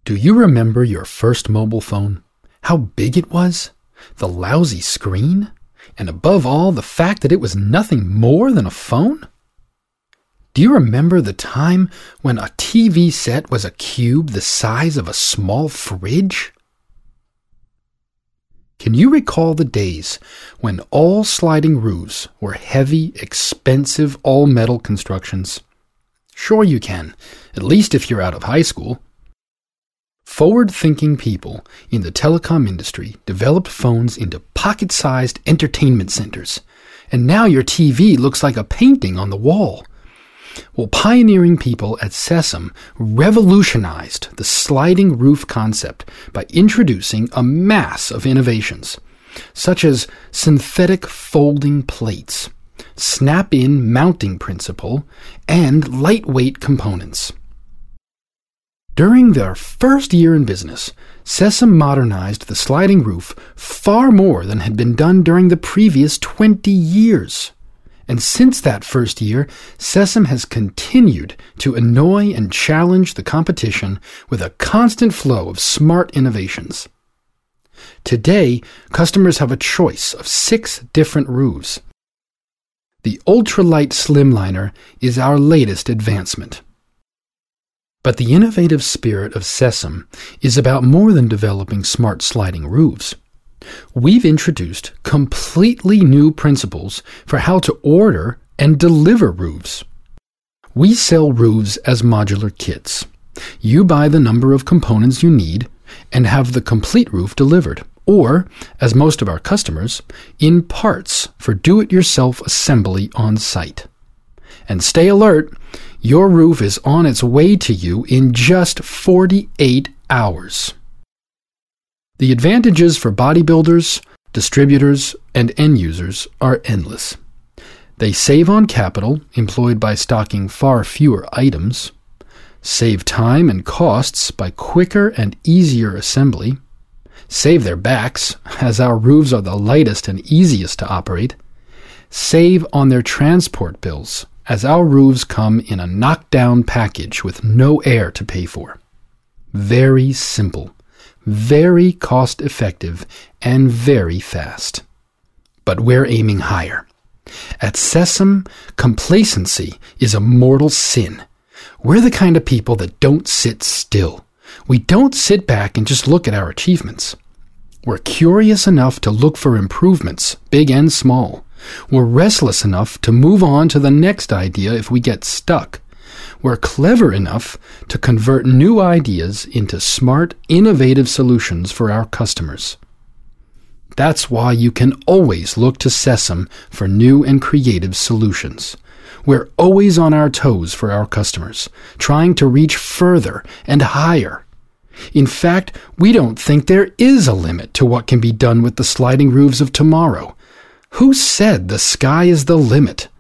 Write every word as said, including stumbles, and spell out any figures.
Do you remember your first mobile phone? How big it was? The lousy screen? And above all, the fact that it was nothing more than a phone? Do you remember the time when a T V set was a cube the size of a small fridge? Can you recall the days when all sliding roofs were heavy, expensive, all-metal constructions? Sure you can, at least if you're out of high school. Forward-thinking people in the telecom industry developed phones into pocket-sized entertainment centers, and now your T V looks like a painting on the wall. Well, pioneering people at Sesame revolutionized the sliding roof concept by introducing a mass of innovations, such as synthetic folding plates, snap-in mounting principle, and lightweight components. During their first year in business, Sesame modernized the sliding roof far more than had been done during the previous twenty years. And since that first year, Sesame has continued to annoy and challenge the competition with a constant flow of smart innovations. Today, customers have a choice of six different roofs. The Ultralight Slimliner is our latest advancement. But the innovative spirit of Sesame is about more than developing smart sliding roofs. We've introduced completely new principles for how to order and deliver roofs. We sell roofs as modular kits. You buy the number of components you need and have the complete roof delivered, or, as most of our customers, in parts for do-it-yourself assembly on site. And stay alert, your roof is on its way to you in just forty-eight hours. The advantages for bodybuilders, distributors, and end users are endless. They save on capital employed by stocking far fewer items, save time and costs by quicker and easier assembly, save their backs, as our roofs are the lightest and easiest to operate, save on their transport bills, as our roofs come in a knockdown package with no air to pay for. Very simple, very cost-effective, and very fast. But we're aiming higher. At Sesame, complacency is a mortal sin. We're the kind of people that don't sit still. We don't sit back and just look at our achievements. We're curious enough to look for improvements, big and small. We're restless enough to move on to the next idea if we get stuck. We're clever enough to convert new ideas into smart, innovative solutions for our customers. That's why you can always look to Sesame for new and creative solutions. We're always on our toes for our customers, trying to reach further and higher. In fact, we don't think there is a limit to what can be done with the sliding roofs of tomorrow. Who said the sky is the limit?